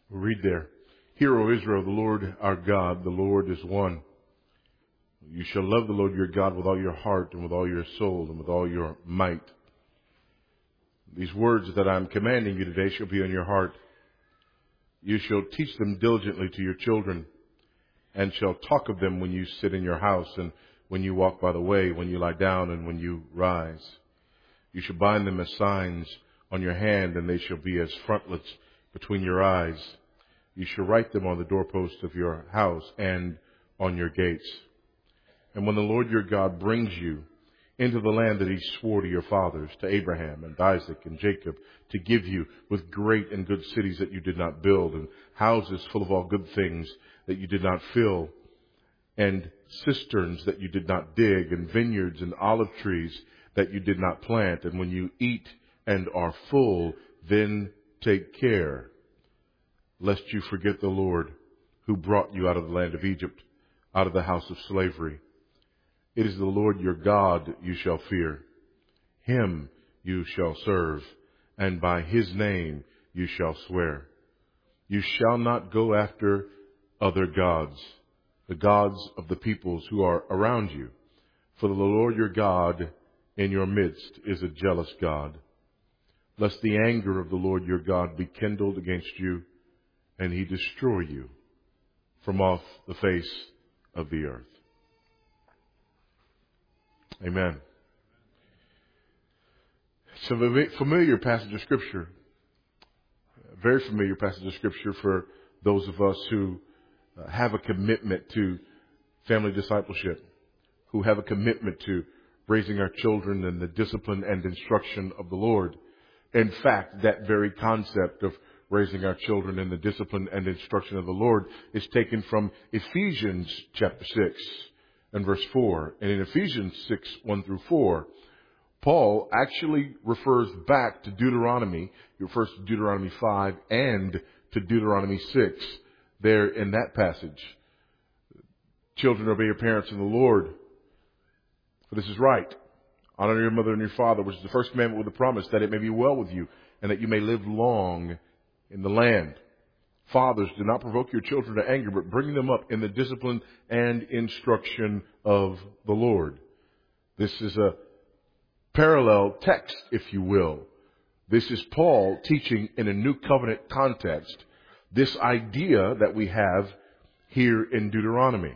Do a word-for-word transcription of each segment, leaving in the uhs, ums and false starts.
We'll read there. Hear, O Israel, the Lord our God, the Lord is one. You shall love the Lord your God with all your heart and with all your soul and with all your might. These words that I'm commanding you today shall be on your heart. You shall teach them diligently to your children, and shall talk of them when you sit in your house, and when you walk by the way, when you lie down, and when you rise. You shall bind them as signs on your hand, and they shall be as frontlets between your eyes. You shall write them on the doorposts of your house and on your gates. And when the Lord your God brings you into the land that he swore to your fathers, to Abraham and Isaac and Jacob, to give you, with great and good cities that you did not build, and houses full of all good things that you did not fill, and cisterns that you did not dig, and vineyards and olive trees that you did not plant. And when you eat and are full, then take care, lest you forget the Lord who brought you out of the land of Egypt, out of the house of slavery. It is the Lord your God you shall fear. Him you shall serve, and by his name you shall swear. You shall not go after other gods, the gods of the peoples who are around you. For the Lord your God in your midst is a jealous God, lest the anger of the Lord your God be kindled against you, and he destroy you from off the face of the earth. Amen. It's a familiar passage of Scripture, a very familiar passage of Scripture for those of us who have a commitment to family discipleship, who have a commitment to raising our children in the discipline and instruction of the Lord. In fact, that very concept of raising our children in the discipline and instruction of the Lord is taken from Ephesians chapter six and verse four. And in Ephesians six, one through four, Paul actually refers back to Deuteronomy. He refers to Deuteronomy five and to Deuteronomy six there in that passage. Children, obey your parents in the Lord, for this is right. Honor your mother and your father, which is the first commandment with a promise, that it may be well with you, and that you may live long in the land. Fathers, do not provoke your children to anger, but bring them up in the discipline and instruction of the Lord. This is a parallel text, if you will. This is Paul teaching in a new covenant context this idea that we have here in Deuteronomy.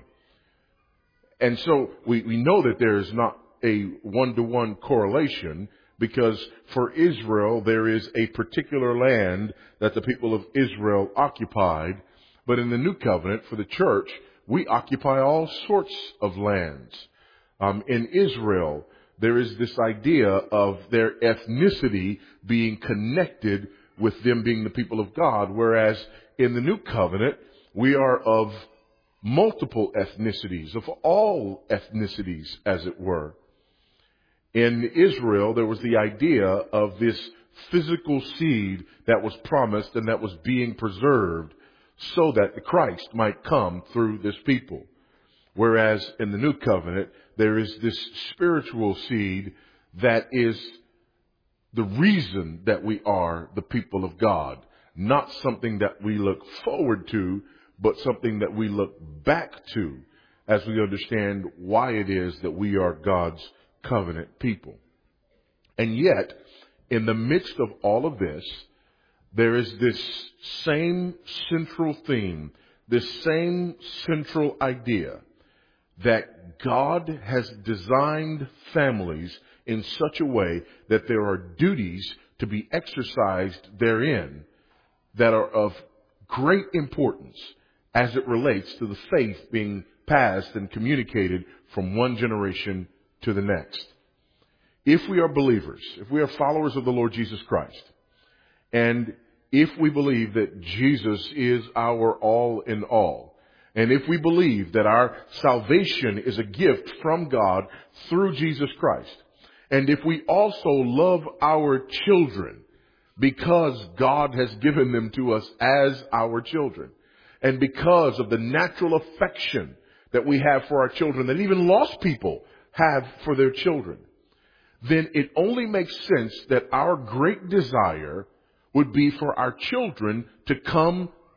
And so we, we know that there is not a one-to-one correlation, because for Israel there is a particular land that the people of Israel occupied. But in the new covenant, for the church, we occupy all sorts of lands. Um, in Israel, there is this idea of their ethnicity being connected with them being the people of God, whereas in the new covenant, we are of multiple ethnicities, of all ethnicities, as it were. In Israel, there was the idea of this physical seed that was promised and that was being preserved so that the Christ might come through this people. Whereas in the new covenant, there is this spiritual seed that is the reason that we are the people of God. Not something that we look forward to, but something that we look back to as we understand why it is that we are God's covenant people. And yet, in the midst of all of this, there is this same central theme, this same central idea that God has designed families in such a way that there are duties to be exercised therein that are of great importance as it relates to the faith being passed and communicated from one generation to the next. If we are believers, if we are followers of the Lord Jesus Christ, and if we believe that Jesus is our all in all, and if we believe that our salvation is a gift from God through Jesus Christ, and if we also love our children because God has given them to us as our children, and because of the natural affection that we have for our children, that even lost people have for their children, then it only makes sense that our great desire would be for our children to come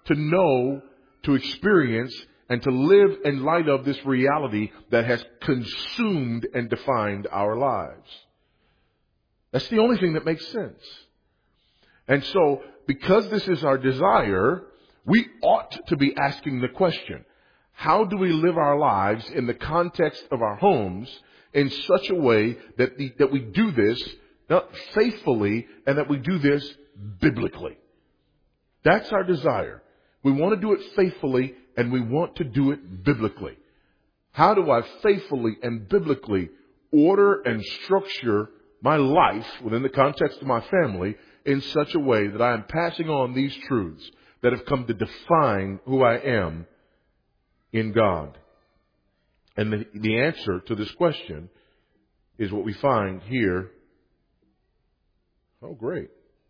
to know, to experience, and to live in light of this reality that has consumed and defined our lives. That's the only thing that makes sense. And so, because this is our desire, we ought to be asking the question, how do we live our lives in the context of our homes in such a way that, the, that we do this not faithfully and that we do this biblically? That's our desire. We want to do it faithfully and we want to do it biblically. How do I faithfully and biblically order and structure my life within the context of my family in such a way that I am passing on these truths that have come to define who I am in God? And the, the answer to this question is what we find here. Oh, great.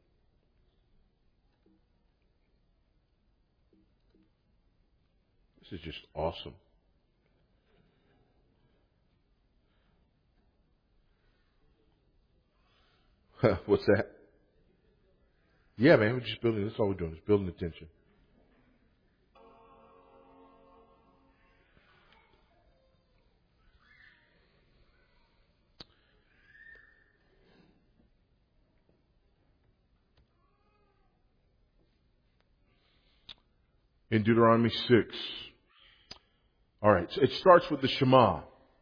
This is just awesome. What's that? Yeah, man, we're just building. That's all we're doing, is building attention. In Deuteronomy six. All right, so it starts with the Shema.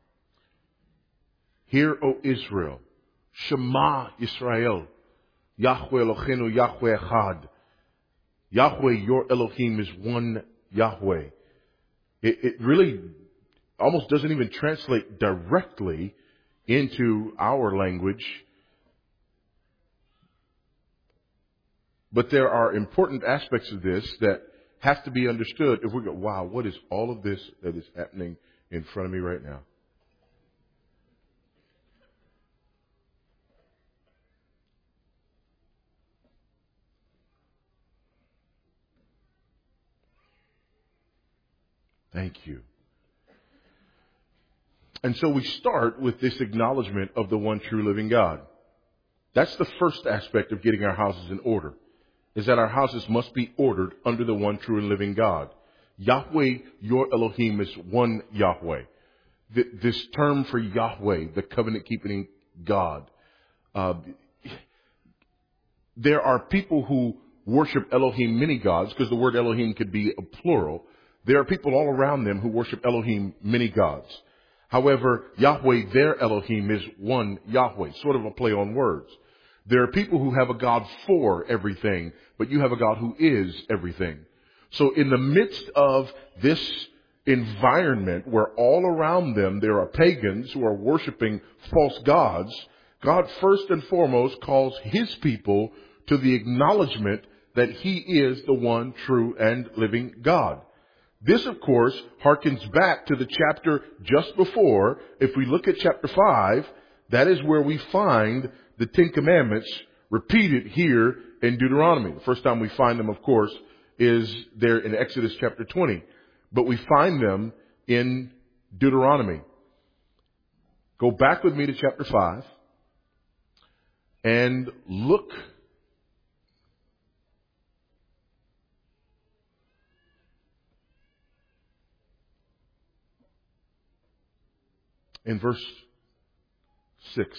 Hear, O Israel, Shema Yisrael, Yahweh Eloheinu, Yahweh Echad. Yahweh, your Elohim, is one Yahweh. It, it really almost doesn't even translate directly into our language. But there are important aspects of this that have to be understood if we go, wow, what is all of this that is happening in front of me right now? Thank you. And so we start with this acknowledgement of the one true living God. That's the first aspect of getting our houses in order, is that our houses must be ordered under the one true and living God. Yahweh, your Elohim, is one Yahweh. This term for Yahweh, the covenant-keeping God. Uh, there are people who worship Elohim many gods, because the word Elohim could be a plural. There are people all around them who worship Elohim many gods. However, Yahweh, their Elohim, is one Yahweh, sort of a play on words. There are people who have a God for everything, but you have a God who is everything. So in the midst of this environment where all around them there are pagans who are worshiping false gods, God first and foremost calls his people to the acknowledgement that he is the one true and living God. This, of course, harkens back to the chapter just before. If we look at chapter five, that is where we find the Ten Commandments repeated here in Deuteronomy. The first time we find them, of course, is there in Exodus chapter twenty. But we find them in Deuteronomy. Go back with me to chapter five and look in verse six.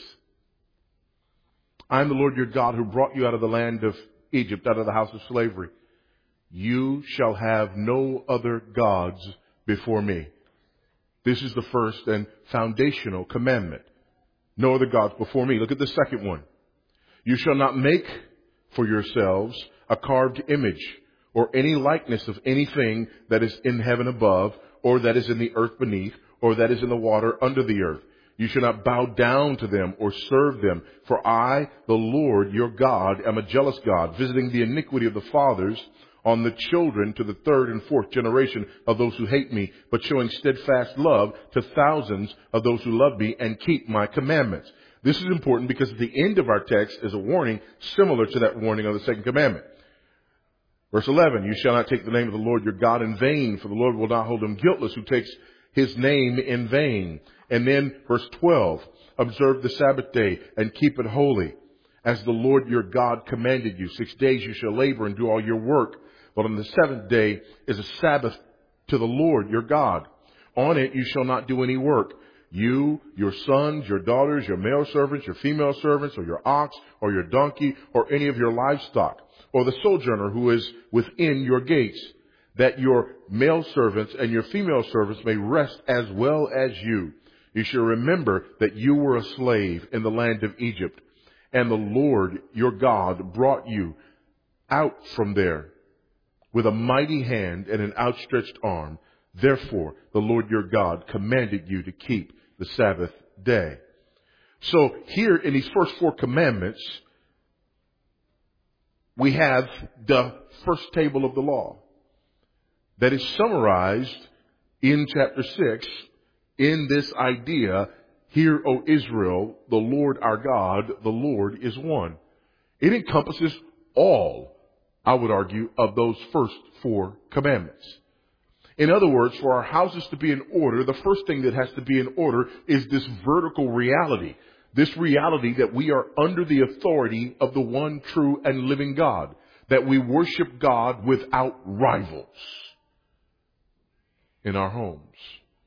I am the Lord your God who brought you out of the land of Egypt, out of the house of slavery. You shall have no other gods before me. This is the first and foundational commandment. No other gods before me. Look at the second one. You shall not make for yourselves a carved image or any likeness of anything that is in heaven above, or that is in the earth beneath, or that is in the water under the earth. You shall not bow down to them or serve them. For I, the Lord your God, am a jealous God, visiting the iniquity of the fathers on the children to the third and fourth generation of those who hate me, but showing steadfast love to thousands of those who love me and keep my commandments. This is important because at the end of our text is a warning similar to that warning of the second commandment. Verse eleven, you shall not take the name of the Lord your God in vain, for the Lord will not hold him guiltless who takes his name in vain. And then verse twelve, observe the Sabbath day and keep it holy. as the Lord your God commanded you. Six days you shall labor and do all your work, but on the seventh day is a Sabbath to the Lord your God. On it you shall not do any work. You, your sons, your daughters, your male servants, your female servants, or your ox, or your donkey, or any of your livestock, or the sojourner who is within your gates, that your male servants and your female servants may rest as well as you. You shall remember that you were a slave in the land of Egypt, and the Lord your God brought you out from there with a mighty hand and an outstretched arm. Therefore, the Lord your God commanded you to keep the Sabbath day. So here in these first four commandments, we have the first table of the law that is summarized in chapter six in this idea, hear, O Israel, the Lord our God, the Lord is one. It encompasses all, I would argue, of those first four commandments. In other words, for our houses to be in order, the first thing that has to be in order is this vertical reality. This reality that we are under the authority of the one true and living God. That we worship God without rivals in our homes.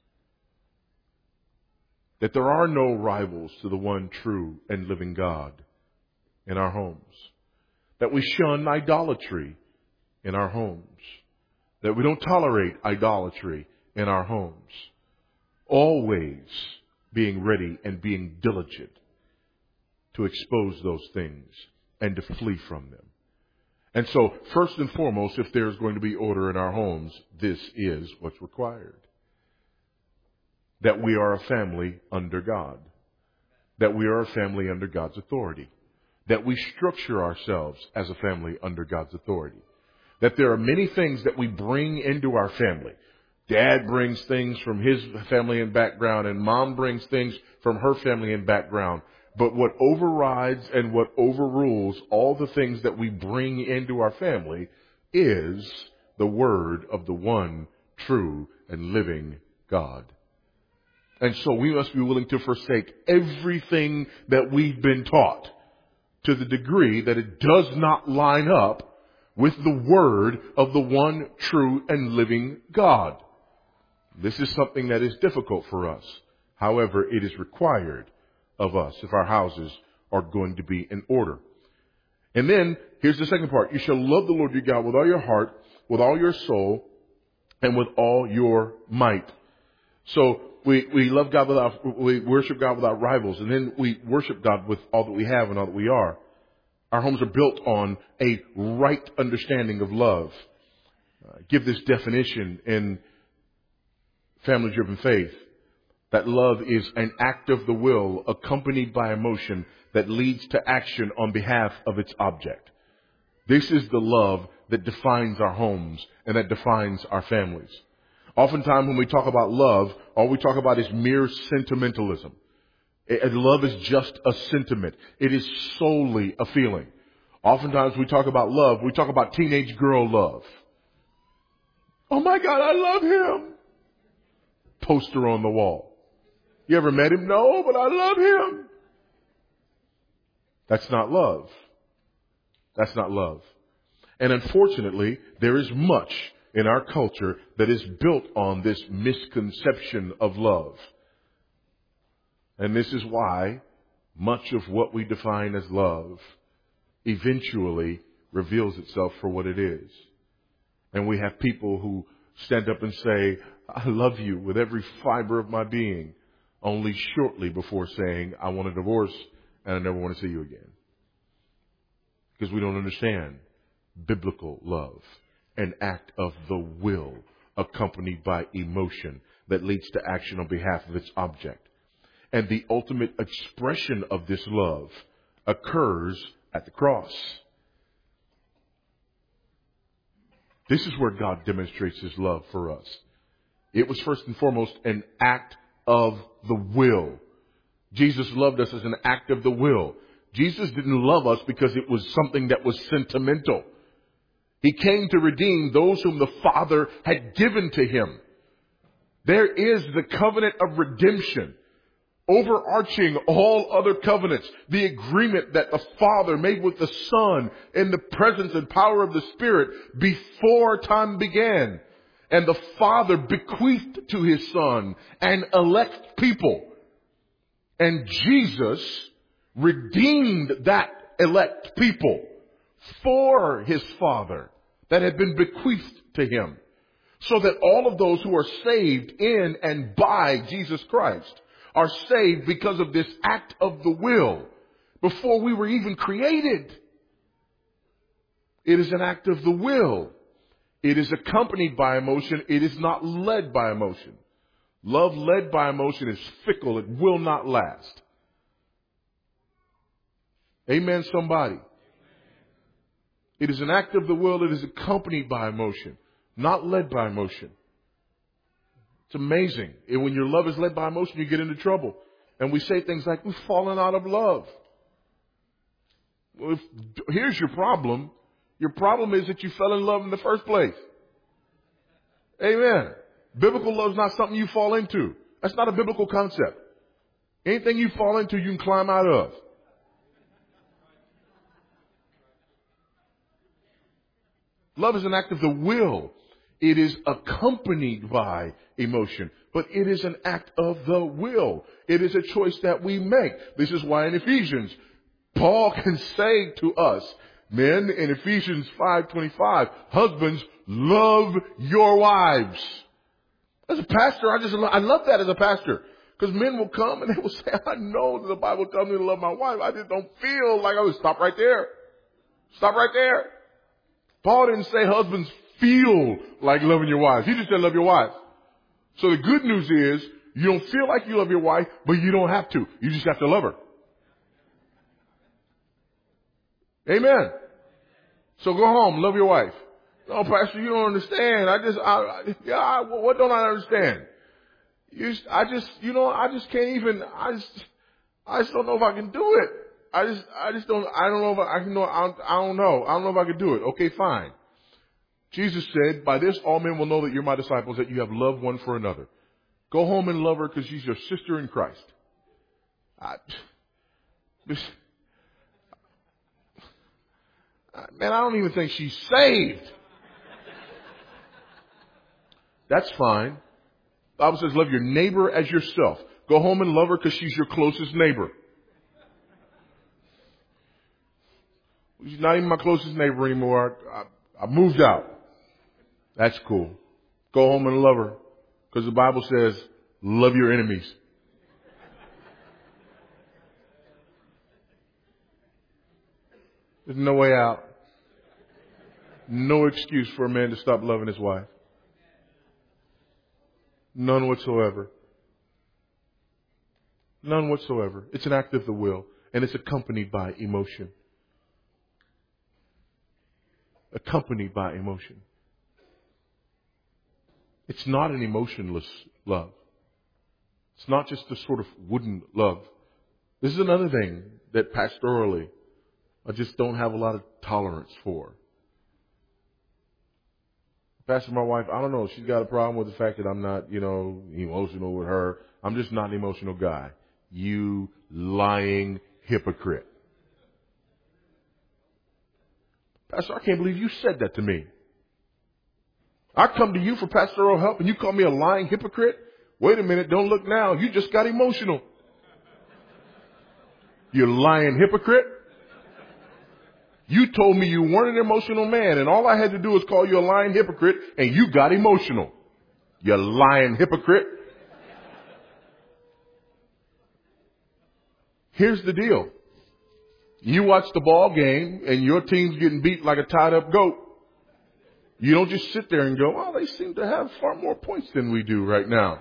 That there are no rivals to the one true and living God in our homes. That we shun idolatry in our homes. That we don't tolerate idolatry in our homes. Always being ready and being diligent to expose those things and to flee from them. And so, first and foremost, if there's going to be order in our homes, this is what's required. That we are a family under God. That we are a family under God's authority. That we structure ourselves as a family under God's authority. That there are many things that we bring into our family. Dad brings things from his family and background, and mom brings things from her family and background. But what overrides and what overrules all the things that we bring into our family is the word of the one true and living God. And so we must be willing to forsake everything that we've been taught to the degree that it does not line up with the word of the one true and living God. This is something that is difficult for us. However, it is required of us if our houses are going to be in order. And then, here's the second part. You shall love the Lord your God with all your heart, with all your soul, and with all your might. So, we, we love God without, we worship God without rivals, and then we worship God with all that we have and all that we are. Our homes are built on a right understanding of love. Uh, give this definition in Family Driven Faith. That love is an act of the will accompanied by emotion that leads to action on behalf of its object. This is the love that defines our homes and that defines our families. Oftentimes when we talk about love, all we talk about is mere sentimentalism. And love is just a sentiment. It is solely a feeling. Oftentimes we talk about love, we talk about teenage girl love. Oh my God, I love him. Poster on the wall. You ever met him? No, but I love him. That's not love. That's not love. And unfortunately, there is much in our culture that is built on this misconception of love. And this is why much of what we define as love eventually reveals itself for what it is. And we have people who stand up and say, I love you with every fiber of my being, only shortly before saying, I want a divorce and I never want to see you again. Because we don't understand biblical love, an act of the will accompanied by emotion that leads to action on behalf of its object. And the ultimate expression of this love occurs at the cross. This is where God demonstrates his love for us. It was first and foremost an act of the will. Jesus loved us as an act of the will. Jesus didn't love us because it was something that was sentimental. He came to redeem those whom the Father had given to him. There is the covenant of redemption. overarching all other covenants, the agreement that the Father made with the Son in the presence and power of the Spirit before time began. And the Father bequeathed to His Son an elect people. And Jesus redeemed that elect people for His Father that had been bequeathed to Him. So that all of those who are saved in and by Jesus Christ are saved because of this act of the will before we were even created. It is an act of the will. It is accompanied by emotion. It is not led by emotion. Love led by emotion is fickle. It will not last. Amen, somebody. It is an act of the will. It is accompanied by emotion, not led by emotion. It's amazing. And when your love is led by emotion, you get into trouble. And we say things like, we've fallen out of love. Well, if, here's your problem. Your problem is that you fell in love in the first place. Amen. Biblical love is not something you fall into. That's not a biblical concept. Anything you fall into, you can climb out of. Love is an act of the will. It is accompanied by emotion, but it is an act of the will. It is a choice that we make. This is why in Ephesians, Paul can say to us, men, in Ephesians five twenty-five, husbands, love your wives. As a pastor, I just I love that as a pastor. Because men will come and they will say, I know that the Bible tells me to love my wife. I just don't feel like I would stop right there. Stop right there. Paul didn't say husbands feel like loving your wives. He just said love your wife. So the good news is you don't feel like you love your wife, but you don't have to. You just have to love her. Amen. So go home, love your wife. No, Pastor, you don't understand. I just, I, I yeah, I, what don't I understand? You, I just, you know, I just can't even, I just, I just don't know if I can do it. I just, I just don't, I don't know if I, I can know, I don't, I don't know. I don't know if I can do it. Okay, fine. Jesus said, by this all men will know that you're my disciples, that you have loved one for another. Go home and love her because she's your sister in Christ. I, this, man, I don't even think she's saved. That's fine. The Bible says love your neighbor as yourself. Go home and love her because she's your closest neighbor. She's not even my closest neighbor anymore. I, I, I moved out. That's cool. Go home and love her because the Bible says love your enemies. There's no way out. No excuse for a man to stop loving his wife. None whatsoever. None whatsoever. It's an act of the will, and it's accompanied by emotion. Accompanied by emotion. It's not an emotionless love. It's not just a sort of wooden love. This is another thing that pastorally I just don't have a lot of tolerance for. Pastor, my wife, I don't know. She's got a problem with the fact that I'm not, you know, emotional with her. I'm just not an emotional guy. You lying hypocrite. Pastor, I can't believe you said that to me. I come to you for pastoral help and you call me a lying hypocrite? Wait a minute, don't look now. You just got emotional. You lying hypocrite. You told me you weren't an emotional man, and all I had to do was call you a lying hypocrite, and you got emotional. You lying hypocrite. Here's the deal. You watch the ball game, and your team's getting beat like a tied-up goat. You don't just sit there and go, well, they seem to have far more points than we do right now.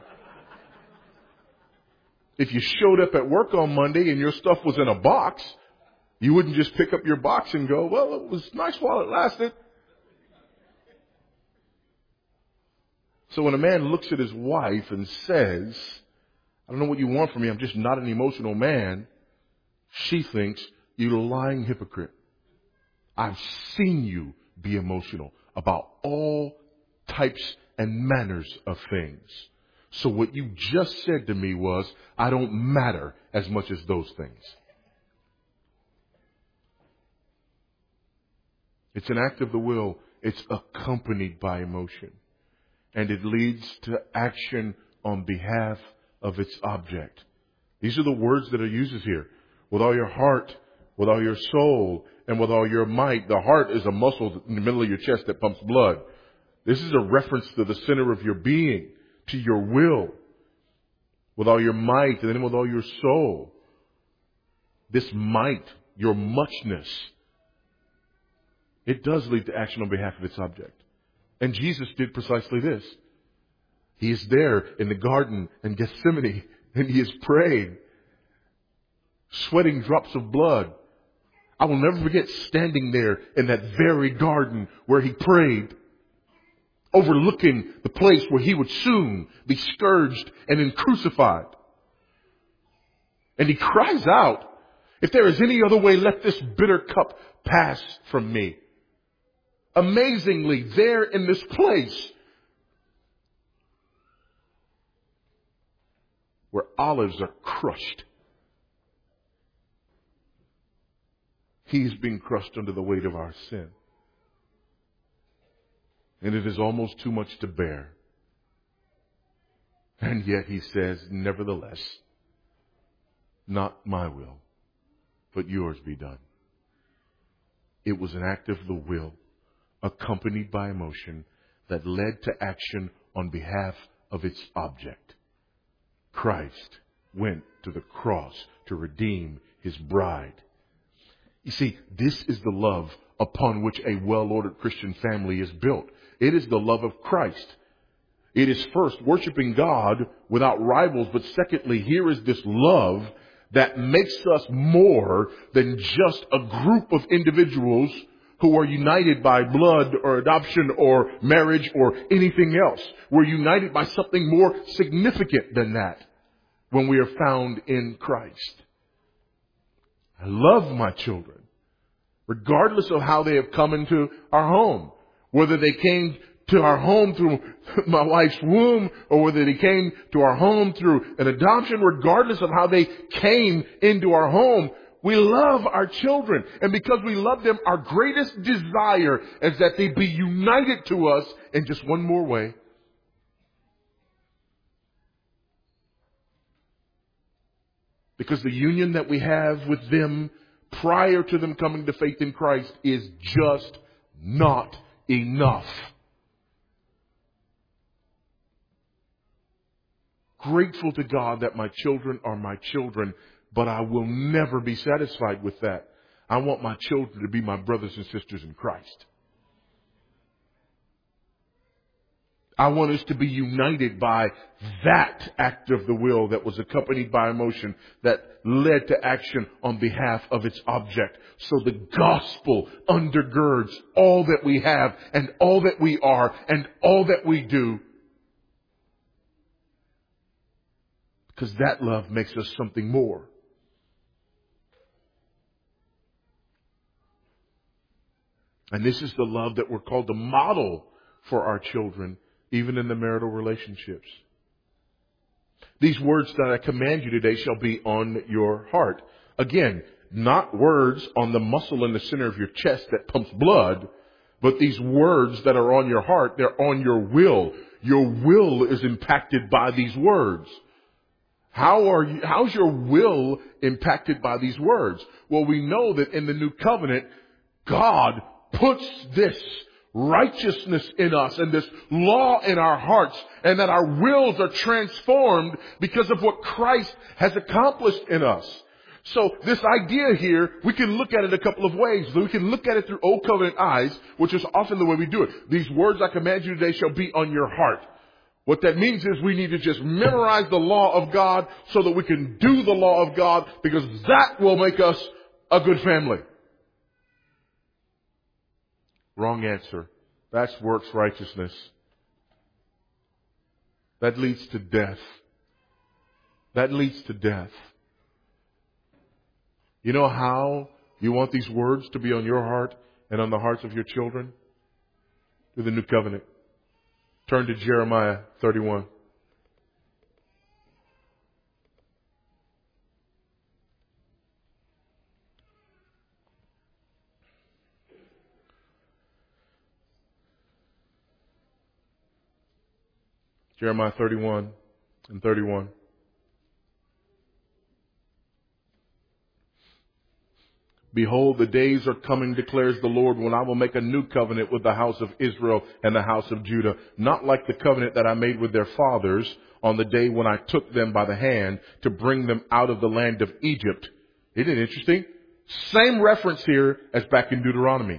If you showed up at work on Monday and your stuff was in a box, you wouldn't just pick up your box and go, well, it was nice while it lasted. So when a man looks at his wife and says, I don't know what you want from me, I'm just not an emotional man, she thinks, you lying hypocrite. I've seen you be emotional about all types and manners of things. So what you just said to me was, I don't matter as much as those things. It's an act of the will. It's accompanied by emotion. And it leads to action on behalf of its object. These are the words that are used here. With all your heart, with all your soul, and with all your might. The heart is a muscle in the middle of your chest that pumps blood. This is a reference to the center of your being, to your will. With all your might, and then with all your soul. This might, your muchness, it does lead to action on behalf of its object. And Jesus did precisely this. He is there in the garden in Gethsemane, and he is praying, sweating drops of blood. I will never forget standing there in that very garden where he prayed, overlooking the place where he would soon be scourged and then crucified. And he cries out, if there is any other way, let this bitter cup pass from me. Amazingly, there in this place where olives are crushed, he's being crushed under the weight of our sin. And it is almost too much to bear. And yet he says, nevertheless, not my will, but yours be done. It was an act of the will, accompanied by emotion, that led to action on behalf of its object. Christ went to the cross to redeem his bride. You see, this is the love upon which a well-ordered Christian family is built. It is the love of Christ. It is first worshiping God without rivals, but secondly, here is this love that makes us more than just a group of individuals who are united by blood or adoption or marriage or anything else. We're united by something more significant than that when we are found in Christ. I love my children, regardless of how they have come into our home. Whether they came to our home through my wife's womb or whether they came to our home through an adoption, regardless of how they came into our home, we love our children. And because we love them, our greatest desire is that they be united to us in just one more way. Because the union that we have with them prior to them coming to faith in Christ is just not enough. Grateful to God that my children are my children, but I will never be satisfied with that. I want my children to be my brothers and sisters in Christ. I want us to be united by that act of the will that was accompanied by emotion that led to action on behalf of its object. So the gospel undergirds all that we have and all that we are and all that we do. Because that love makes us something more. And this is the love that we're called to model for our children, even in the marital relationships. These words that I command you today shall be on your heart. Again, not words on the muscle in the center of your chest that pumps blood, but these words that are on your heart, they're on your will. Your will is impacted by these words. How are you, how's your will impacted by these words? Well, we know that in the new covenant, God puts this righteousness in us and this law in our hearts, and that our wills are transformed because of what Christ has accomplished in us. So this idea here, we can look at it a couple of ways. We can look at it through Old Covenant eyes, which is often the way we do it. These words I command you today shall be on your heart. What that means is we need to just memorize the law of God so that we can do the law of God, because that will make us a good family. Wrong answer. That's works righteousness. That leads to death. That leads to death. You know how you want these words to be on your heart and on the hearts of your children? Through the new covenant. Turn to Jeremiah thirty-one. Jeremiah thirty-one and thirty-one. Behold, the days are coming, declares the Lord, when I will make a new covenant with the house of Israel and the house of Judah, not like the covenant that I made with their fathers on the day when I took them by the hand to bring them out of the land of Egypt. Isn't it interesting? Same reference here as back in Deuteronomy.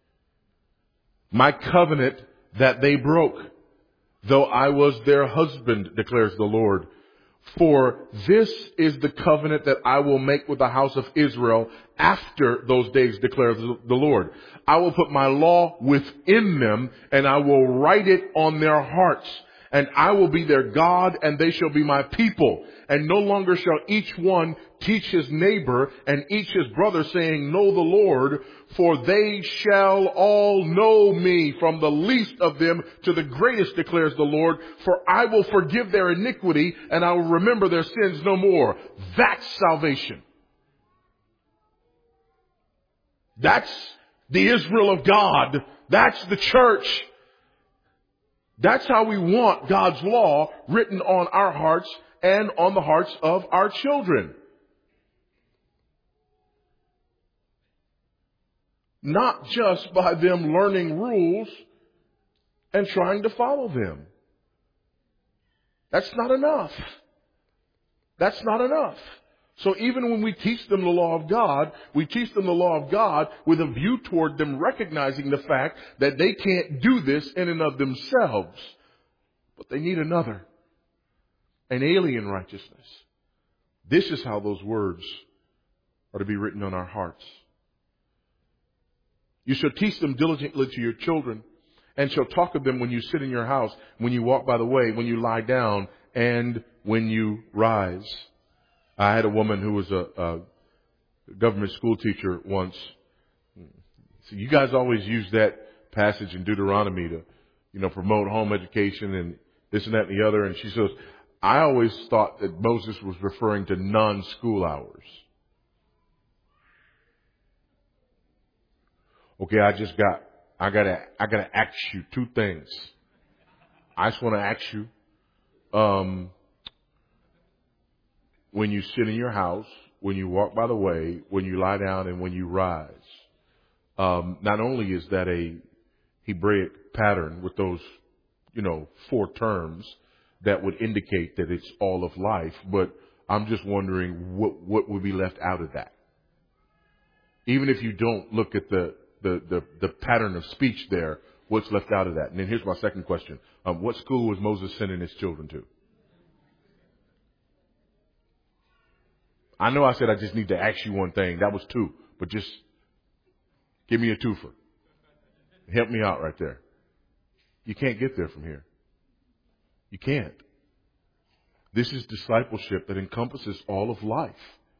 My covenant that they broke, though I was their husband, declares the Lord. For this is the covenant that I will make with the house of Israel after those days, declares the Lord. I will put my law within them, and I will write it on their hearts. And I will be their God, and they shall be my people. And no longer shall each one teach his neighbor and each his brother, saying, Know the Lord, for they shall all know me, from the least of them to the greatest, declares the Lord. For I will forgive their iniquity, and I will remember their sins no more. That's salvation. That's the Israel of God. That's the church. That's how we want God's law written on our hearts and on the hearts of our children. Not just by them learning rules and trying to follow them. That's not enough. That's not enough. So even when we teach them the law of God, we teach them the law of God with a view toward them recognizing the fact that they can't do this in and of themselves. But they need another. An alien righteousness. This is how those words are to be written on our hearts. You shall teach them diligently to your children, and shall talk of them when you sit in your house, when you walk by the way, when you lie down, and when you rise. I had a woman who was a, a government school teacher once. So you guys always use that passage in Deuteronomy to, you know, promote home education and this and that and the other. And she says, I always thought that Moses was referring to non-school hours. Okay, I just got, I gotta, I gotta ask you two things. I just want to ask you, um, when you sit in your house, when you walk by the way, when you lie down, and when you rise. Um, not only is that a Hebraic pattern with those, you know, four terms that would indicate that it's all of life, but I'm just wondering what, what would be left out of that. Even if you don't look at the, the, the, the pattern of speech there, what's left out of that? And then here's my second question. Um, what school was Moses sending his children to? I know I said I just need to ask you one thing. That was two. But just give me a twofer. Help me out right there. You can't get there from here. You can't. This is discipleship that encompasses all of life.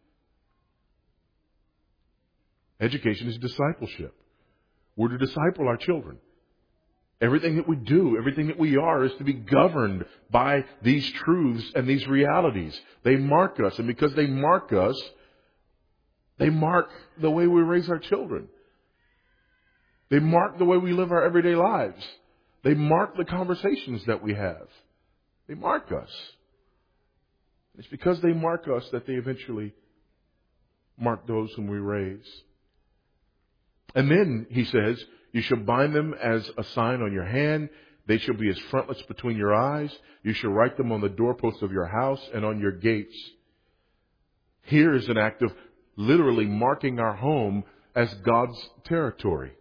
Education is discipleship. We're to disciple our children. Everything that we do, everything that we are is to be governed by these truths and these realities. They mark us. And because they mark us, they mark the way we raise our children. They mark the way we live our everyday lives. They mark the conversations that we have. They mark us. It's because they mark us that they eventually mark those whom we raise. And then he says, you shall bind them as a sign on your hand. They shall be as frontlets between your eyes. You shall write them on the doorposts of your house and on your gates. Here is an act of literally marking our home as God's territory.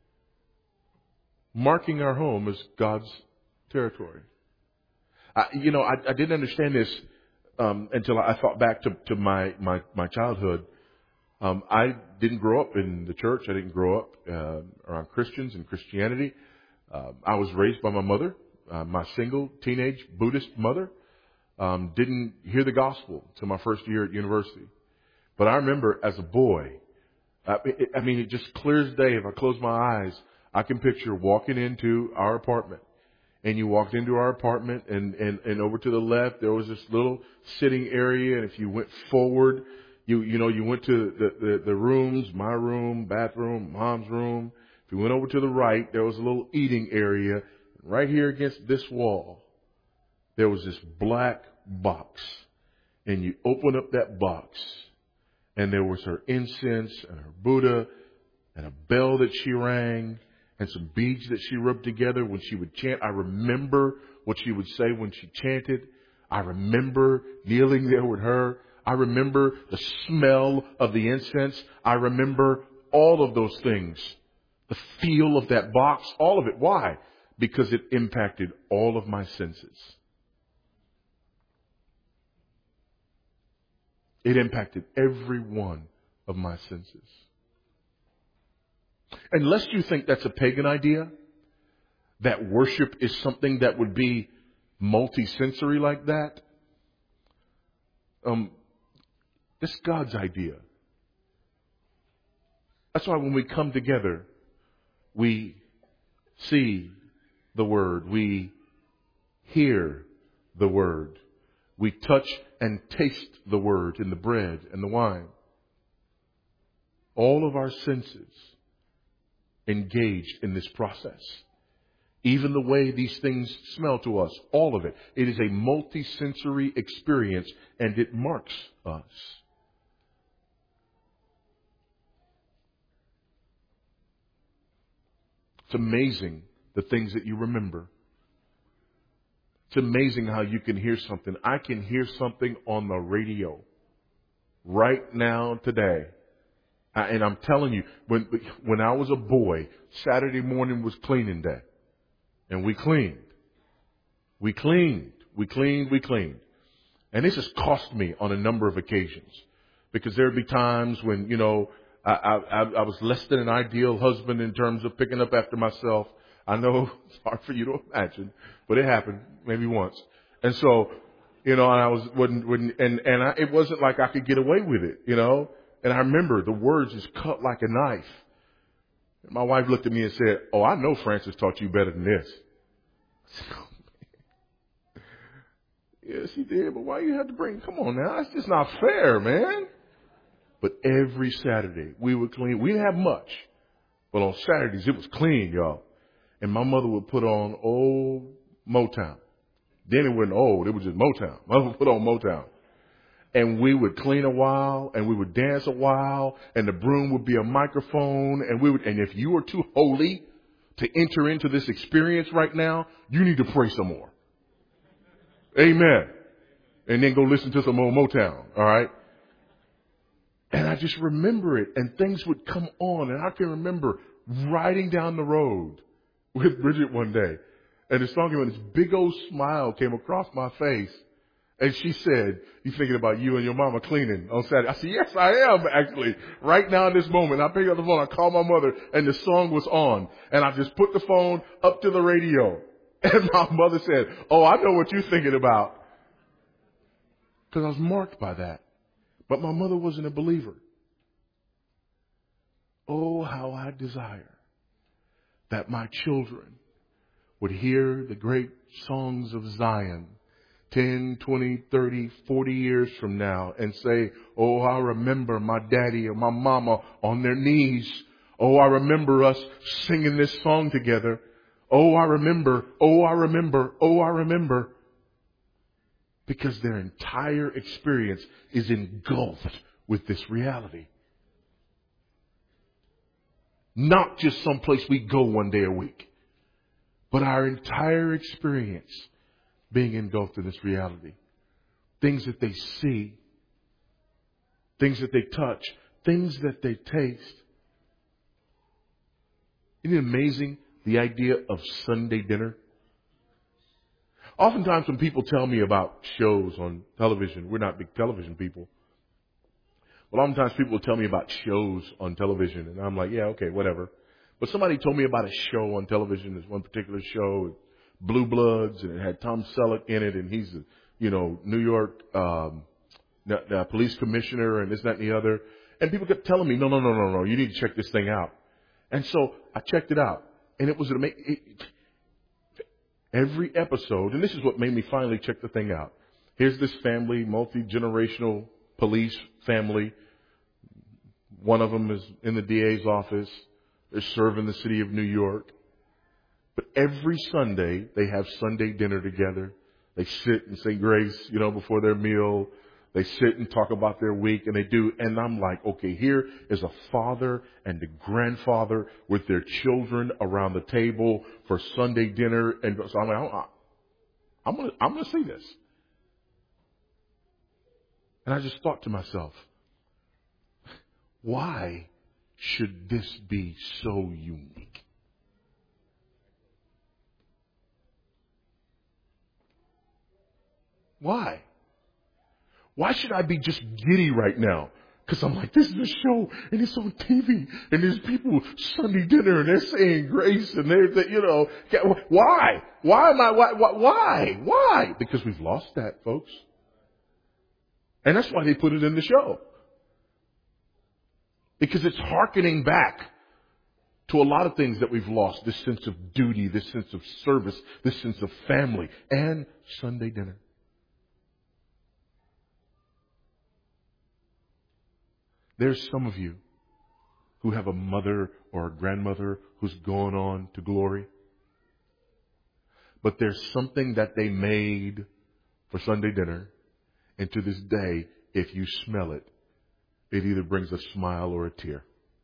Marking our home as God's territory. I, you know, I, I didn't understand this um, until I thought back to, to my, my, my childhood. Um, I didn't grow up in the church. I didn't grow up uh, around Christians and Christianity. Uh, I was raised by my mother, uh, my single teenage Buddhist mother. Um, didn't hear the gospel till my first year at university. But I remember as a boy, uh, it, I mean, it just clear as day. If I close my eyes, I can picture walking into our apartment. And you walked into our apartment, and, and, and over to the left, there was this little sitting area. And if you went forward, You you know, you went to the, the, the rooms, my room, bathroom, mom's room. If you went over to the right, there was a little eating area right here against this wall. there was this black box. And you open up that box, and there was her incense and her Buddha and a bell that she rang and some beads that she rubbed together when she would chant. I remember what she would say when she chanted. I remember kneeling there with her. I remember the smell of the incense. I remember all of those things. The feel of that box, all of it. Why? Because it impacted all of my senses. It impacted every one of my senses. And lest you think that's a pagan idea, that worship is something that would be multi-sensory like that, um, it's God's idea. That's why when we come together, we see the Word, we hear the Word, we touch and taste the Word in the bread and the wine. All of our senses engaged in this process. Even the way these things smell to us, all of it. It is a multi-sensory experience, and it marks us. It's amazing the things that you remember. It's amazing how you can hear something. I can hear something on the radio right now today. I, and I'm telling you, when when I was a boy, Saturday morning was cleaning day. And we cleaned. We cleaned. We cleaned. We cleaned. And this has cost me on a number of occasions. Because there would be times when, you know, I, I, I was less than an ideal husband in terms of picking up after myself. I know it's hard for you to imagine, but it happened maybe once. And so, you know, and I was, wouldn't, wouldn't, and, and I, it wasn't like I could get away with it, you know. And I remember the words just cut like a knife. And my wife looked at me and said, "Oh, I know Francis taught you better than this." I said, "Oh, man." Yes, he did, but why you have to bring, come on now, that's just not fair, man. But every Saturday we would clean. We didn't have much, but on Saturdays it was clean, y'all. And my mother would put on old Motown. Then it wasn't old, it was just Motown. Mother would put on Motown. And we would clean a while, and we would dance a while, and the broom would be a microphone, and we would, and if you are too holy to enter into this experience right now, you need to pray some more. Amen. And then go listen to some old Motown, all right? And I just remember it, and things would come on, and I can remember riding down the road with Bridget one day, and the song came on, this big old smile came across my face, and she said, "You thinking about you and your mama cleaning on Saturday?" I said, "Yes, I am, actually. Right now in this moment." I picked up the phone, I called my mother, and the song was on, and I just put the phone up to the radio, and my mother said, "Oh, I know what you're thinking about." Because I was marked by that. But my mother wasn't a believer. Oh, how I desire that my children would hear the great songs of Zion ten, twenty, thirty, forty years from now and say, "Oh, I remember my daddy or my mama on their knees. Oh, I remember us singing this song together. Oh, I remember. Oh, I remember. Oh, I remember." Because their entire experience is engulfed with this reality. Not just some place we go one day a week, but our entire experience being engulfed in this reality. Things that they see, things that they touch, things that they taste. Isn't it amazing, the idea of Sunday dinner? Oftentimes when people tell me about shows on television, we're not big television people, but oftentimes people will tell me about shows on television, and I'm like, yeah, okay, whatever. But somebody told me about a show on television. There's one particular show, Blue Bloods, and it had Tom Selleck in it, and he's a, you know, New York um, uh, police commissioner, and this, that, and the other. And people kept telling me, no, no, no, no, no, you need to check this thing out. And so I checked it out, and it was an amazing. Every episode, and this is what made me finally check the thing out. Here's this family, multi-generational police family. One of them is in the D A's office. They're serving the city of New York. But every Sunday, they have Sunday dinner together. They sit and say grace, you know, before their meal. They sit and talk about their week, and they do. And I'm like, okay, here is a father and a grandfather with their children around the table for Sunday dinner. And so I'm like, I'm going to, I'm going to see this. And I just thought to myself, why should this be so unique? Why? Why should I be just giddy right now? Because I'm like, this is a show, and it's on T V, and there's people Sunday dinner, and they're saying grace, and they're, they, you know, why? Why am I, why, why? Why? Because we've lost that, folks. And that's why they put it in the show. Because it's hearkening back to a lot of things that we've lost. This sense of duty, this sense of service, this sense of family, and Sunday dinner. There's some of you who have a mother or a grandmother who's gone on to glory. But there's something that they made for Sunday dinner. And to this day, if you smell it, it either brings a smile or a tear.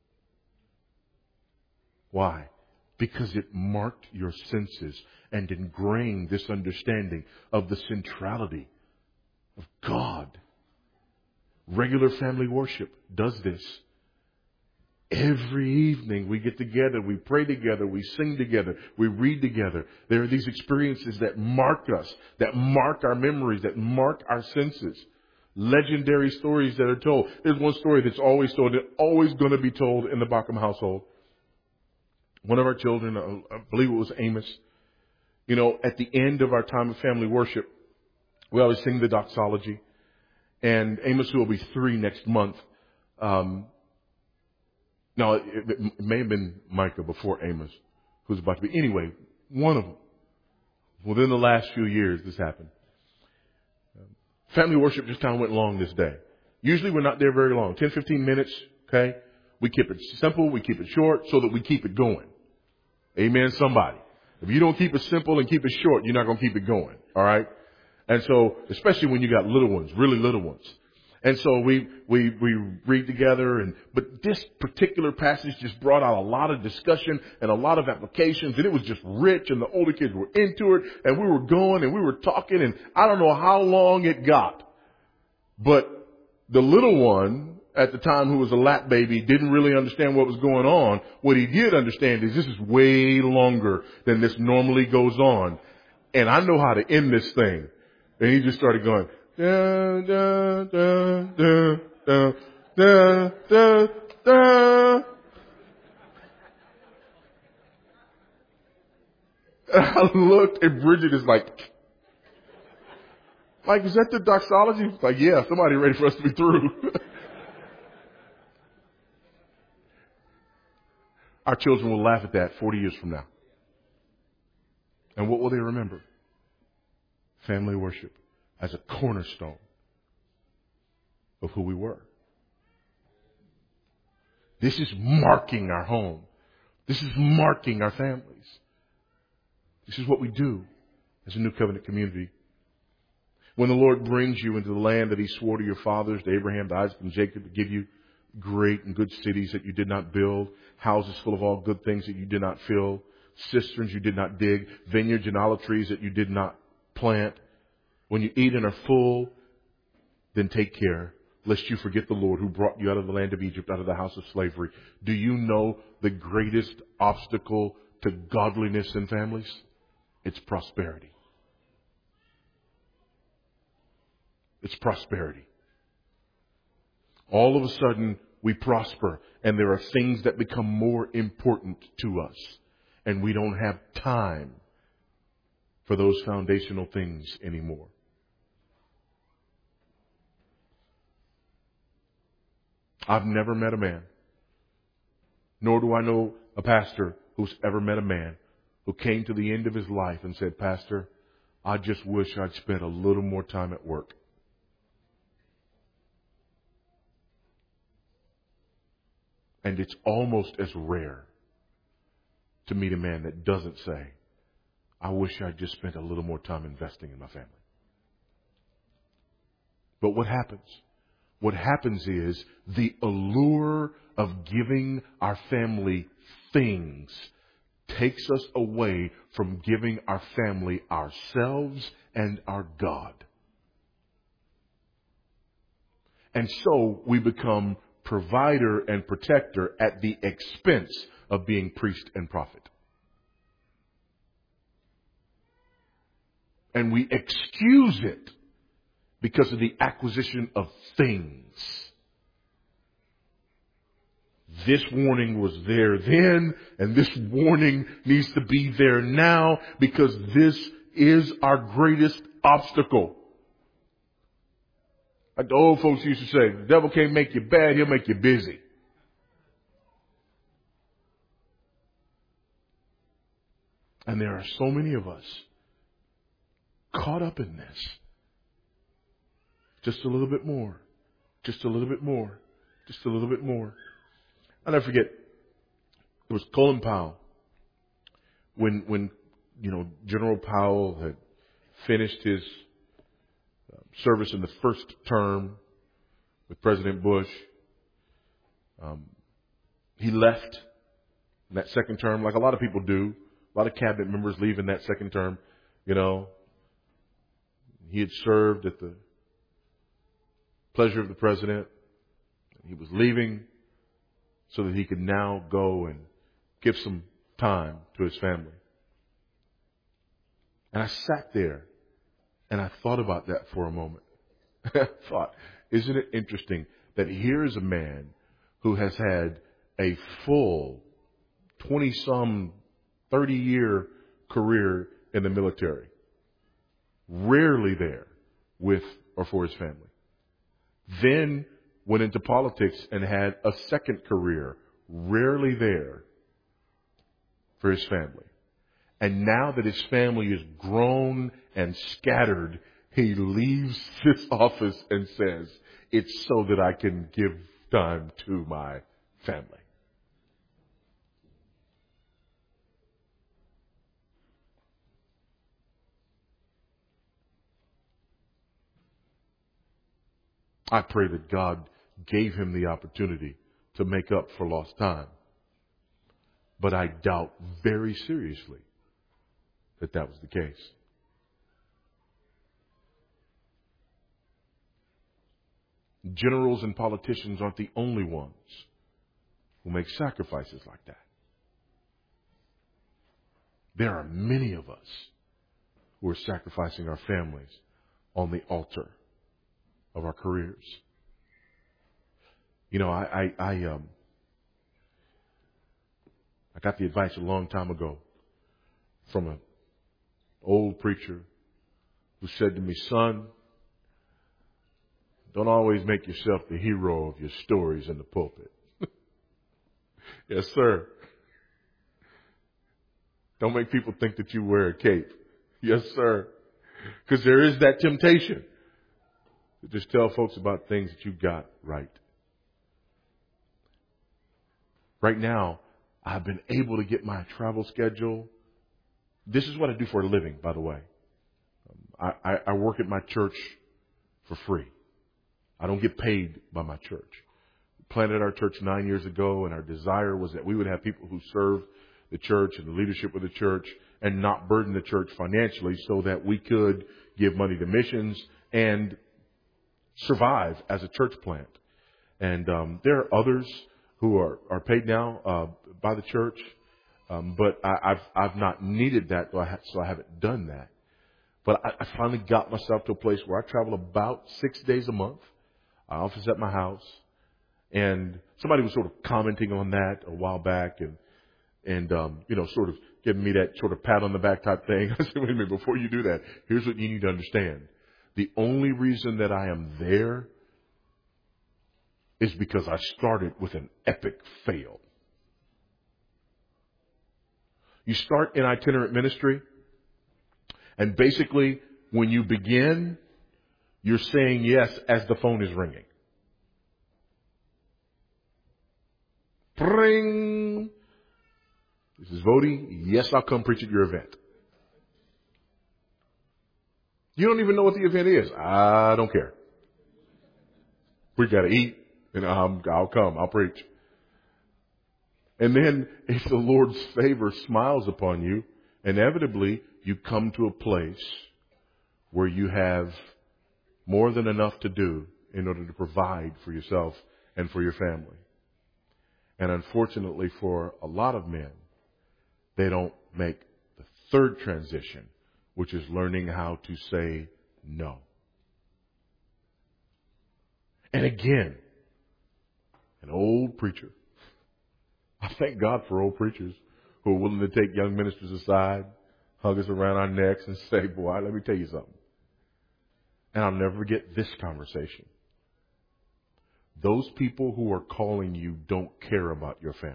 Why? Because it marked your senses and ingrained this understanding of the centrality of God. Regular family worship does this. Every evening we get together, we pray together, we sing together, we read together. There are these experiences that mark us, that mark our memories, that mark our senses. Legendary stories that are told. There's one story that's always told, and always going to be told in the Backham household. One of our children, I believe it was Amos, you know, at the end of our time of family worship, we always sing the doxology. And Amos, who will be three next month, um, no, it, it may have been Micah before Amos, who's about to be. Anyway, one of them. Within the last few years, this happened. Family worship just kind of went long this day. Usually we're not there very long. ten, fifteen minutes, okay? We keep it simple, we keep it short, so that we keep it going. Amen, somebody. If you don't keep it simple and keep it short, you're not going to keep it going, all right? And so, especially when you got little ones, really little ones. And so we, we, we read together, and, but this particular passage just brought out a lot of discussion and a lot of applications, and it was just rich, and the older kids were into it, and we were going and we were talking, and I don't know how long it got. But the little one at the time, who was a lap baby, didn't really understand what was going on. What he did understand is this is way longer than this normally goes on. And I know how to end this thing. And he just started going, da, da, da, da, da, da, da, da. And I looked, and Bridget is like, like, is that the doxology? Like, yeah, somebody ready for us to be through. Our children will laugh at that forty years from now. And what will they remember? Family worship as a cornerstone of who we were. This is marking our home. This is marking our families. This is what we do as a New Covenant community. When the Lord brings you into the land that He swore to your fathers, to Abraham, to Isaac, and Jacob, to give you great and good cities that you did not build, houses full of all good things that you did not fill, cisterns you did not dig, vineyards and olive trees that you did not plant. When you eat and are full, then take care, lest you forget the Lord who brought you out of the land of Egypt, out of the house of slavery. Do you know the greatest obstacle to godliness in families? It's prosperity. It's prosperity. All of a sudden, we prosper, and there are things that become more important to us, and we don't have time for those foundational things anymore. I've never met a man, nor do I know a pastor who's ever met a man who came to the end of his life and said, Pastor, I just wish I'd spent a little more time at work. And it's almost as rare to meet a man that doesn't say, I wish I'd just spent a little more time investing in my family. But what happens? What happens is the allure of giving our family things takes us away from giving our family ourselves and our God. And so we become provider and protector at the expense of being priest and prophet. And we excuse it because of the acquisition of things. This warning was there then, and this warning needs to be there now, because this is our greatest obstacle. Like the old folks used to say, the devil can't make you bad, he'll make you busy. And there are so many of us caught up in this. Just a little bit more. Just a little bit more. Just a little bit more. I'll never forget, it was Colin Powell. When, when, you know, General Powell had finished his service in the first term with President Bush, um, he left in that second term, like a lot of people do. A lot of cabinet members leave in that second term, you know. He had served at the pleasure of the president. He was leaving so that he could now go and give some time to his family. And I sat there and I thought about that for a moment. I thought, isn't it interesting that here is a man who has had a full twenty-some, thirty-year career in the military, rarely there with or for his family. Then went into politics and had a second career, rarely there for his family. And now that his family is grown and scattered, he leaves this office and says, it's so that I can give time to my family. I pray that God gave him the opportunity to make up for lost time. But I doubt very seriously that that was the case. Generals and politicians aren't the only ones who make sacrifices like that. There are many of us who are sacrificing our families on the altar of our careers. You know, I, I, I, um, I got the advice a long time ago from an old preacher who said to me, son, don't always make yourself the hero of your stories in the pulpit. Yes, sir. Don't make people think that you wear a cape. Yes, sir. Because there is that temptation to just tell folks about things that you got right. Right now, I've been able to get my travel schedule. This is what I do for a living, by the way. I, I, I work at my church for free. I don't get paid by my church. We planted our church nine years ago, and our desire was that we would have people who serve the church and the leadership of the church and not burden the church financially, so that we could give money to missions and survive as a church plant. And um, there are others who are, are paid now uh, by the church, um, but I, I've I've not needed that, so I, ha- so I haven't done that. But I, I finally got myself to a place where I travel about six days a month. I office at my house, and somebody was sort of commenting on that a while back, and and um, you know, sort of giving me that sort of pat on the back type thing. I said, wait a minute, before you do that, here's what you need to understand. The only reason that I am there is because I started with an epic fail. You start in itinerant ministry, and basically when you begin, you're saying yes as the phone is ringing. Ring. This is Vody. Yes, I'll come preach at your event. You don't even know what the event is. I don't care. We got to eat, and I'm, I'll come. I'll preach. And then if the Lord's favor smiles upon you, inevitably you come to a place where you have more than enough to do in order to provide for yourself and for your family. And unfortunately for a lot of men, they don't make the third transition, which is learning how to say no. And again, an old preacher. I thank God for old preachers who are willing to take young ministers aside, hug us around our necks and say, boy, let me tell you something. And I'll never forget this conversation. Those people who are calling you don't care about your family.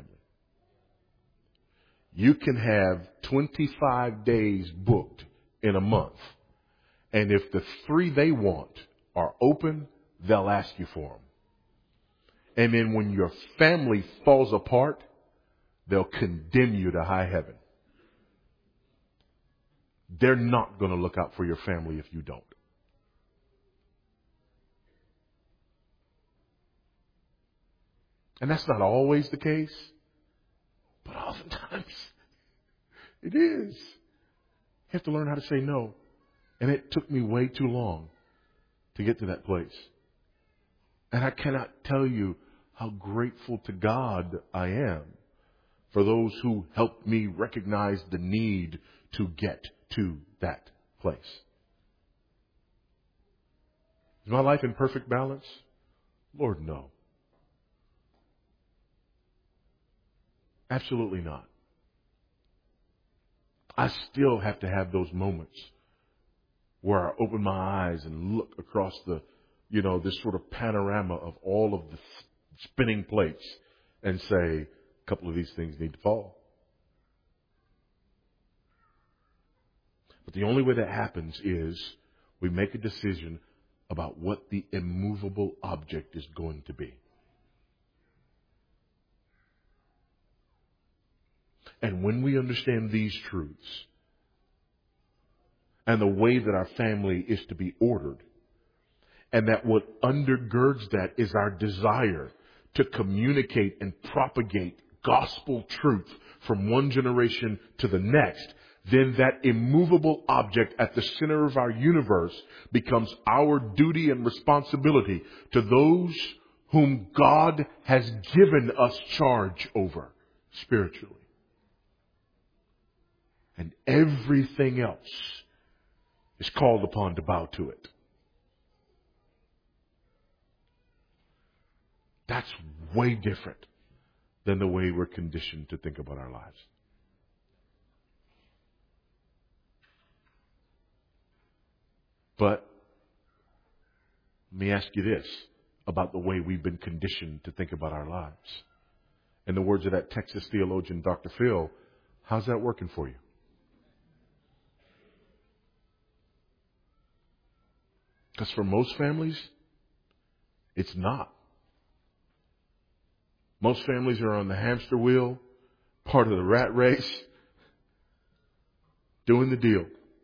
You can have twenty-five days booked in a month. And if the three they want are open, they'll ask you for them. And then when your family falls apart, they'll condemn you to high heaven. They're not going to look out for your family if you don't. And that's not always the case, but oftentimes it is. You have to learn how to say no. And it took me way too long to get to that place. And I cannot tell you how grateful to God I am for those who helped me recognize the need to get to that place. Is my life in perfect balance? Lord, no. Absolutely not. I still have to have those moments where I open my eyes and look across the, you know, this sort of panorama of all of the spinning plates and say, a couple of these things need to fall. But the only way that happens is we make a decision about what the immovable object is going to be. And when we understand these truths and the way that our family is to be ordered, and that what undergirds that is our desire to communicate and propagate gospel truth from one generation to the next, then that immovable object at the center of our universe becomes our duty and responsibility to those whom God has given us charge over spiritually. And everything else is called upon to bow to it. That's way different than the way we're conditioned to think about our lives. But let me ask you this about the way we've been conditioned to think about our lives. In the words of that Texas theologian, Doctor Phil, how's that working for you? Because for most families, it's not. Most families are on the hamster wheel, part of the rat race, doing the deal.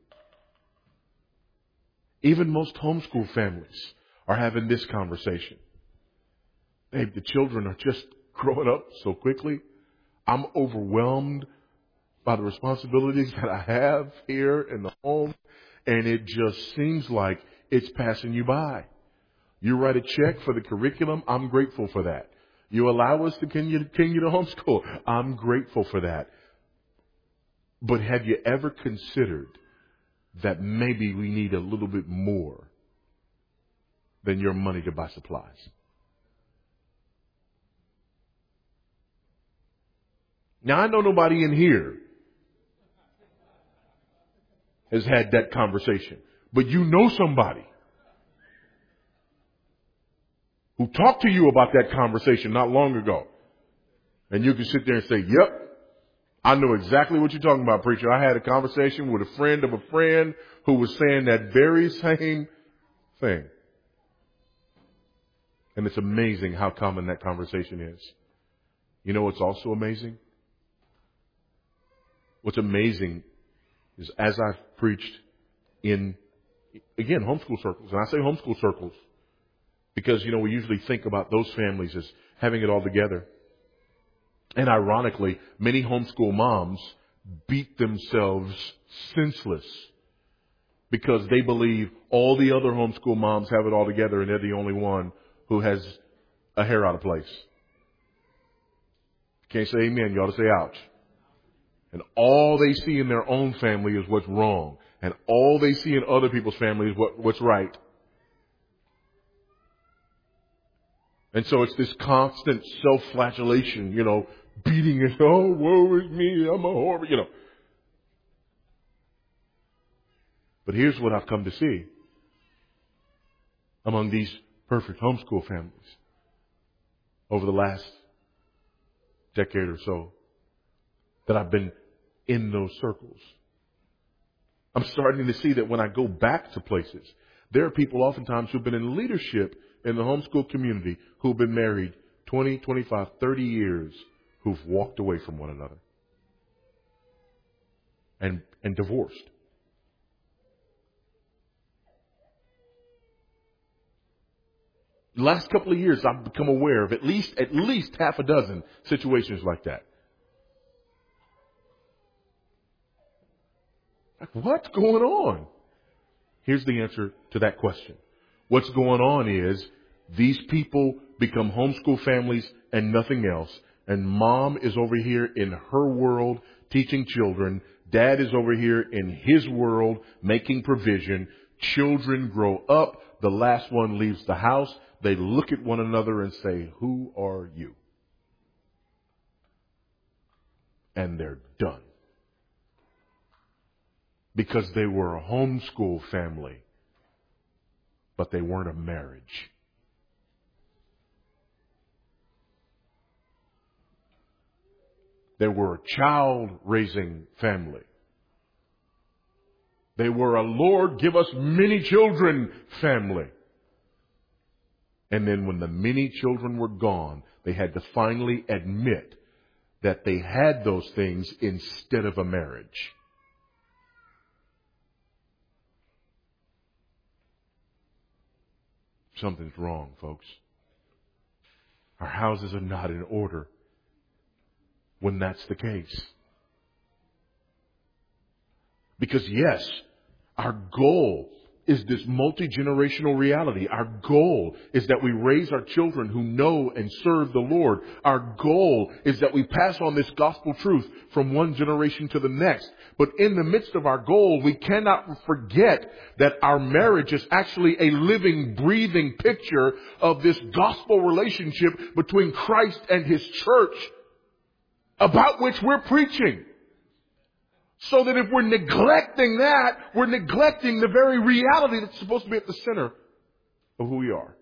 Even most homeschool families are having this conversation. Hey, the children are just growing up so quickly. I'm overwhelmed by the responsibilities that I have here in the home, and it just seems like it's passing you by. You write a check for the curriculum. I'm grateful for that. You allow us to continue, continue to homeschool. I'm grateful for that. But have you ever considered that maybe we need a little bit more than your money to buy supplies? Now, I know nobody in here has had that conversation, but you know somebody who talked to you about that conversation not long ago. And you can sit there and say, yep, I know exactly what you're talking about, preacher. I had a conversation with a friend of a friend who was saying that very same thing. And it's amazing how common that conversation is. You know what's also amazing? What's amazing is as I've preached in, again, homeschool circles, and I say homeschool circles, Because, you know, we usually think about those families as having it all together. And ironically, many homeschool moms beat themselves senseless because they believe all the other homeschool moms have it all together and they're the only one who has a hair out of place. Can't say amen. You ought to say ouch. And all they see in their own family is what's wrong. And all they see in other people's family is what, what's right. And so it's this constant self-flagellation, you know, beating it. Oh, woe is me. I'm a horrible, you know. But here's what I've come to see among these perfect homeschool families over the last decade or so that I've been in those circles. I'm starting to see that when I go back to places, there are people oftentimes who've been in leadership in the homeschool community who've been married twenty, twenty-five, thirty years, who've walked away from one another and, and divorced. The last couple of years, I've become aware of at least, at least half a dozen situations like that. Like, what's going on? Here's the answer to that question. What's going on is these people become homeschool families and nothing else. And mom is over here in her world teaching children. Dad is over here in his world making provision. Children grow up. The last one leaves the house. They look at one another and say, "Who are you?" And they're done. Because they were a homeschool family, but they weren't a marriage. They were a child-raising family. They were a Lord, give us many children family. And then when the many children were gone, they had to finally admit that they had those things instead of a marriage. Something's wrong, folks. Our houses are not in order when that's the case. Because yes, our goal is this multi-generational reality. Our goal is that we raise our children who know and serve the Lord. Our goal is that we pass on this gospel truth from one generation to the next. But in the midst of our goal, we cannot forget that our marriage is actually a living, breathing picture of this gospel relationship between Christ and His church, about which we're preaching. So that if we're neglecting that, we're neglecting the very reality that's supposed to be at the center of who we are.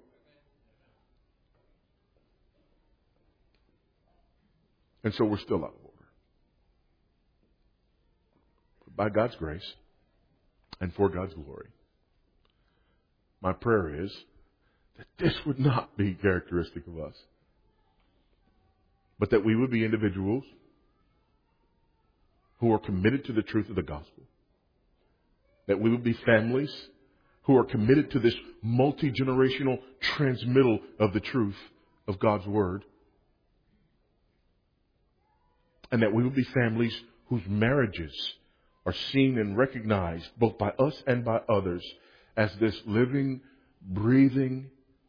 And so we're still out of order. But by God's grace and for God's glory, my prayer is that this would not be characteristic of us, but that we would be individuals who are committed to the truth of the gospel. That we would be families who are committed to this multi-generational transmittal of the truth of God's Word. And that we would be families whose marriages are seen and recognized both by us and by others as this living, breathing,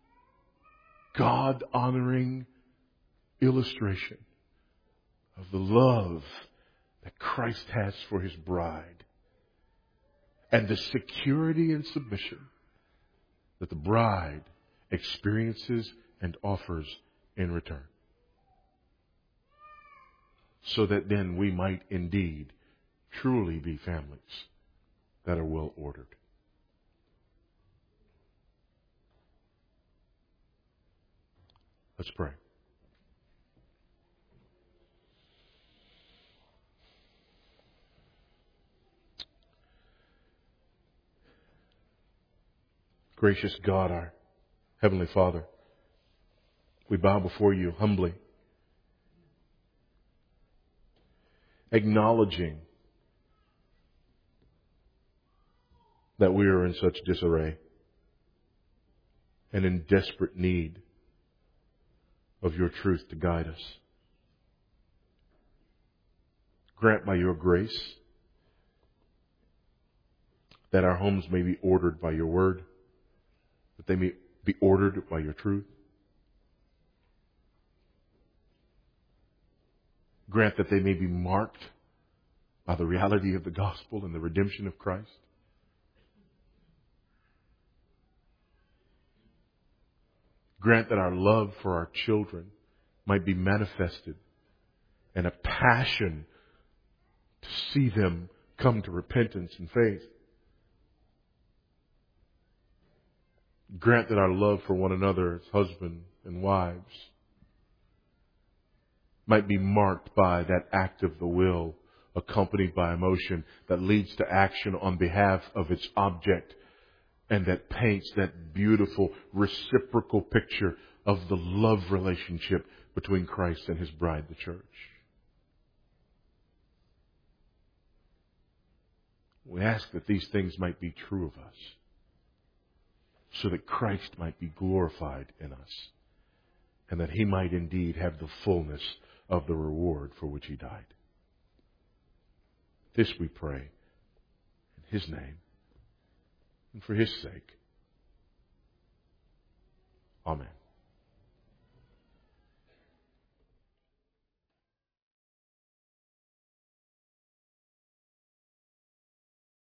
God-honoring illustration of the love that Christ has for His bride, and the security and submission that the bride experiences and offers in return. So that then we might indeed truly be families that are well ordered. Let's pray. Gracious God, our Heavenly Father, we bow before You humbly, acknowledging that we are in such disarray, and in desperate need of your truth to guide us. Grant by your grace that our homes may be ordered by your word, that they may be ordered by your truth. Grant that they may be marked by the reality of the gospel and the redemption of Christ. Grant that our love for our children might be manifested and a passion to see them come to repentance and faith. Grant that our love for one another as husbands and wives might be marked by that act of the will accompanied by emotion that leads to action on behalf of its object and that paints that beautiful reciprocal picture of the love relationship between Christ and His bride, the church. We ask that these things might be true of us so that Christ might be glorified in us and that He might indeed have the fullness of the reward for which He died. This we pray in His name and for His sake. Amen.